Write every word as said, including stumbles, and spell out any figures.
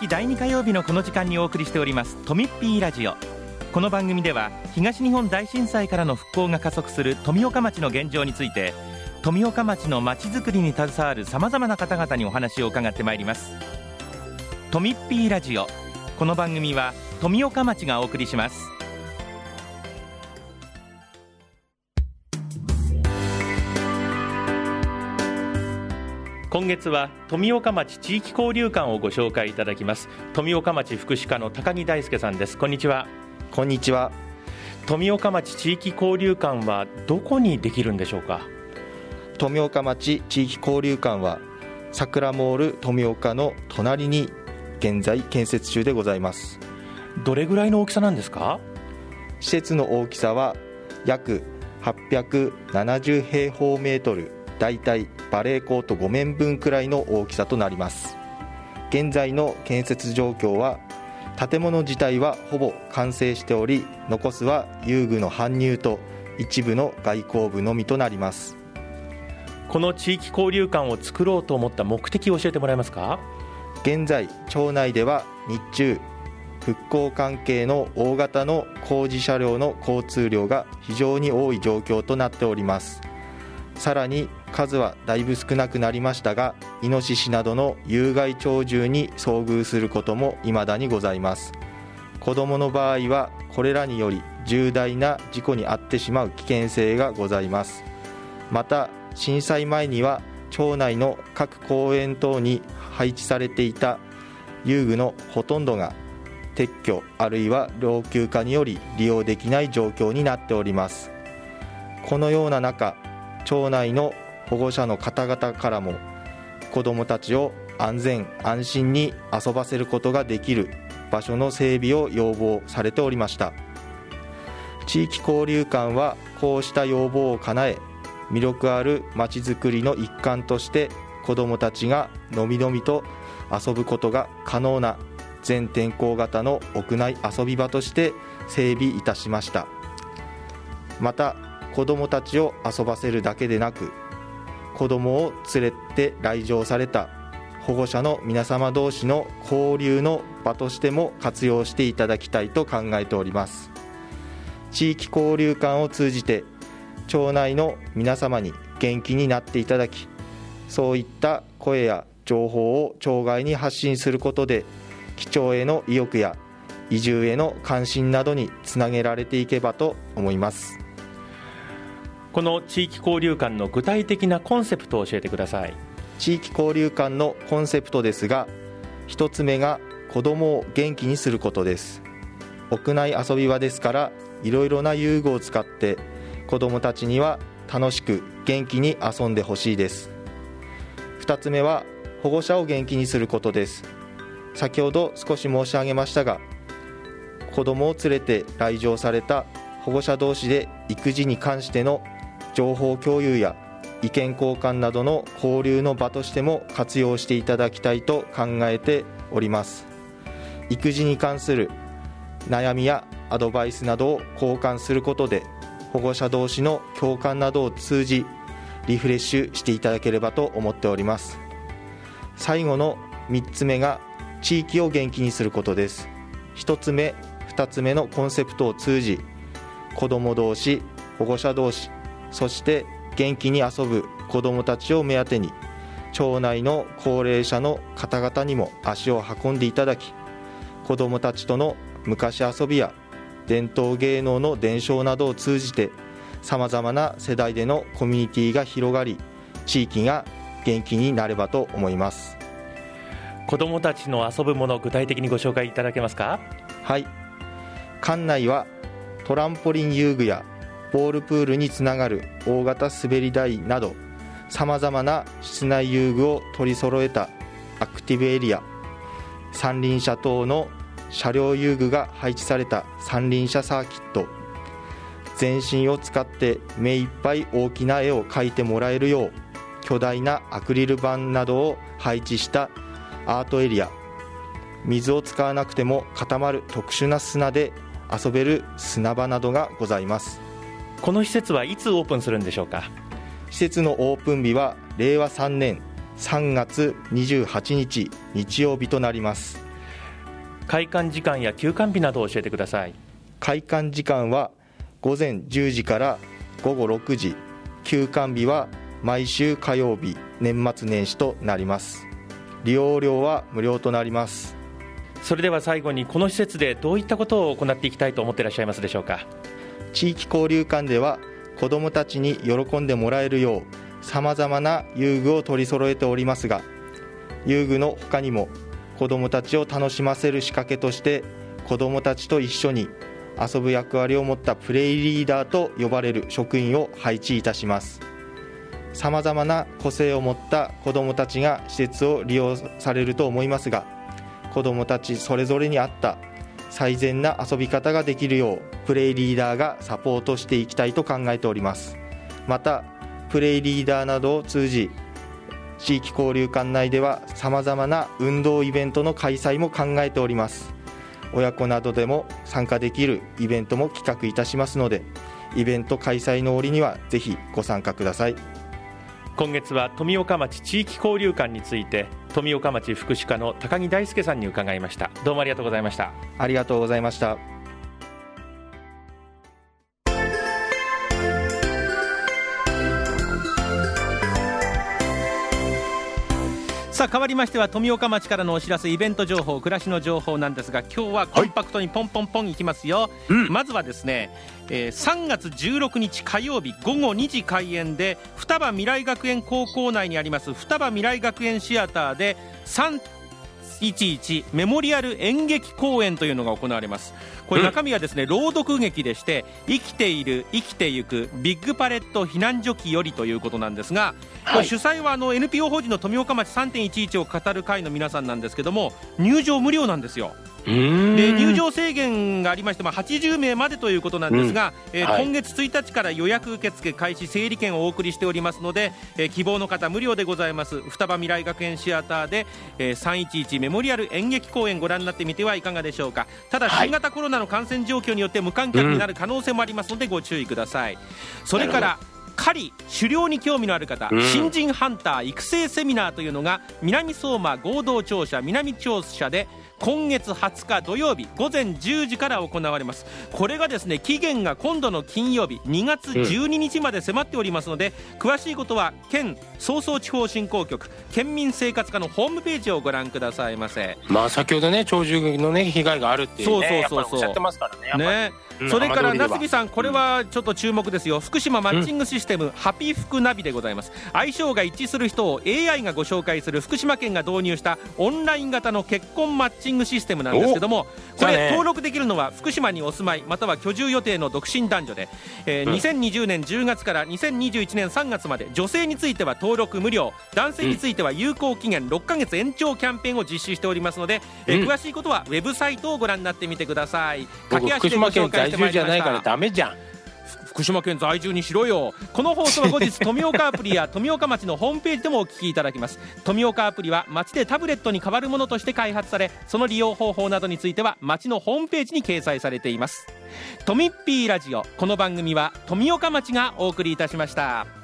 だいに火曜日のこの時間にお送りしておりますとみっぴーラジオ。この番組では東日本大震災からの復興が加速する富岡町の現状について、富岡町の町づくりに携わるさまざまな方々にお話を伺ってまいります。とみっぴーラジオ。この番組は富岡町がお送りします。今月は富岡町地域交流館をご紹介いただきます。富岡町福祉課の高木大輔さんです。こんにちは。 こんにちは。 富岡町地域交流館はどこにできるんでしょうか。 富岡町地域交流館は桜モール富岡の隣に現在建設中でございます。 どれぐらいの大きさなんですか。 施設の大きさは約はっぴゃくななじゅうへいほうメートル、だいたいバレーコートごめんぶんくらいの大きさとなります。現在の建設状況は、建物自体はほぼ完成しており、残すは遊具の搬入と一部の外構部のみとなります。 この地域交流館を作ろうと思った目的を教えてもらえますか。 現在町内では日中復興関係の大型の工事車両の交通量が非常に多い状況となっております。さらに数はだいぶ少なくなりましたが、イノシシなどの有害鳥獣に遭遇することも未だにございます。子どもの場合はこれらにより重大な事故に遭ってしまう危険性がございます。また震災前には町内の各公園等に配置されていた遊具のほとんどが撤去あるいは老朽化により利用できない状況になっております。このような中、町内の保護者の方々からも子どもたちを安全安心に遊ばせることができる場所の整備を要望されておりました。地域交流館はこうした要望を叶え、魅力あるまちづくりの一環として子どもたちがのびのびと遊ぶことが可能な全天候型の屋内遊び場として整備いたしました。また子どもたちを遊ばせるだけでなく、子どもを連れて来場された保護者の皆様同士の交流の場としても活用していただきたいと考えております。地域交流館を通じて町内の皆様に元気になっていただき、そういった声や情報を町外に発信することで、帰町への意欲や移住への関心などにつなげられていけばと思います。 この地域交流館の具体的なコンセプトを教えてください。 地域交流館のコンセプトですが、一つ目が子どもを元気にすることです。屋内遊び場ですから、いろいろな遊具を使って子どもたちには楽しく元気に遊んでほしいです。二つ目は保護者を元気にすることです。先ほど少し申し上げましたが、子どもを連れて来場された保護者同士で育児に関しての情報共有や意見交換などの交流の場としても活用していただきたいと考えております。育児に関する悩みやアドバイスなどを交換することで、保護者同士の共感などを通じリフレッシュしていただければと思っております。最後のみっつめが地域を元気にすることです。ひとつめ、ふたつめのコンセプトを通じ、子ども同士、保護者同士、そして元気に遊ぶ子どもたちを目当てに、町内の高齢者の方々にも足を運んでいただき、子どもたちとの昔遊びや伝統芸能の伝承などを通じて、さまざまな世代でのコミュニティが広がり、地域が元気になればと思います。 子どもたちの遊ぶもの、具体的にご紹介いただけますか。 はい、館内はトランポリン遊具やボールプールにつながる大型滑り台など、さまざまな室内遊具を取り揃えたアクティブエリア、三輪車等の車両遊具が配置された三輪車サーキット、全身を使って目いっぱい大きな絵を描いてもらえるよう巨大なアクリル板などを配置したアートエリア、水を使わなくても固まる特殊な砂で遊べる砂場などがございます。 この施設はいつオープンするんでしょうか。 施設のオープン日はれいわさんねんさんがつにじゅうはちにち日曜日となります。 開館時間や休館日などを教えてください。 開館時間はごぜんじゅうじからごごろくじ、休館日は毎週火曜日、年末年始となります。利用料は無料となります。 それでは最後に、この施設でどういったことを行っていきたいと思っていらっしゃいますでしょうか。 地域交流館では子どもたちに喜んでもらえるようさまざまな遊具を取り揃えておりますが、遊具の他にも子どもたちを楽しませる仕掛けとして、子どもたちと一緒に遊ぶ役割を持ったプレイリーダーと呼ばれる職員を配置いたします。さまざまな個性を持った子どもたちが施設を利用されると思いますが、子どもたちそれぞれに合った最善な遊び方ができるようプレイリーダーがサポートしていきたいと考えております。またプレイリーダーなどを通じ、地域交流館内ではさまざまな運動イベントの開催も考えております。親子などでも参加できるイベントも企画いたしますので、イベント開催の折にはぜひご参加ください。 今月は富岡町地域交流館について、富岡町福祉課の高木大輔さんに伺いました。どうもありがとうございました。 ありがとうございました。 さあ、変わりましては富岡町からのお知らせ、イベント情報、暮らしの情報なんですが、今日はコンパクトにポンポンポンいきますよ、はい、うん、まずはですね、えー、さんがつじゅうろくにち火曜日ごごにじ開演で、双葉未来学園高校内にあります双葉未来学園シアターでさんいちいちメモリアル演劇公演というのが行われます。これ中身はですね、朗読劇でして、生きている生きてゆくビッグパレット避難所記よりということなんですが、はい、主催はあの エヌピーオー 法人の富岡町 さんてんいちいち を語る会の皆さんなんですけども、入場無料なんですよ。で入場制限がありまして、まあ、はちじゅうめいまでということなんですが、うん、えーはい、今月ついたちから予約受付開始、整理券をお送りしておりますので、えー、希望の方無料でございます双葉未来学園シアターで、えー、さんいちいちメモリアル演劇公演ご覧になってみてはいかがでしょうか。ただ新型コロナの感染状況によって無観客になる可能性もありますのでご注意ください。うん、それから狩り狩猟に興味のある方、うん、新人ハンター育成セミナーというのが南相馬合同庁舎南庁舎で今月はつか土曜日ごぜんじゅうじから行われます。これがですね、期限が今度の金曜日にがつじゅうににちまで迫っておりますので、うん、詳しいことは県早々地方振興局県民生活課のホームページをご覧くださいませ。 まあ先ほどね、鳥獣のね被害があるっていうね、 そうそうそうそう、 やっぱりおっしゃってますからね。 ね、うん、それからなすびさん、これはちょっと注目ですよ。福島マッチングシステム、うん、ハピフクナビでございます。相性が一致する人を エーアイ がご紹介する福島県が導入したオンライン型の結婚マッチングシステムなんですけども、これ登録できるのは福島にお住まいまたは居住予定の独身男女で、えーうん、にせんにじゅうねんじゅうがつからにせんにじゅういちねんさんがつまで、女性については登録無料、男性については有効期限ろっかげつ延長キャンペーンを実施しておりますので、えー、詳しいことはウェブサイトをご覧になってみてください。 僕福島県在住じゃないからダメじゃん。 福島県在住にしろよ。この放送は後日富岡アプリや富岡町のホームページでもお聞きいただけます。富岡アプリは町でタブレットに代わるものとして開発され、その利用方法などについては町のホームページに掲載されています。富っピーラジオ、この番組は富岡町がお送りいたしました。